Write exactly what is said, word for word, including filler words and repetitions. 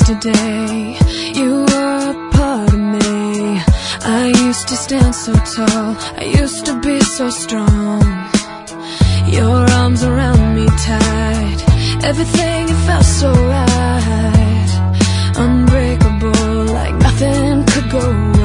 today. You were a part of me. I used to stand so tall, I used to be so strong. Your arms around me tight, everything, it felt so right. Unbreakable, like nothing could go wrong.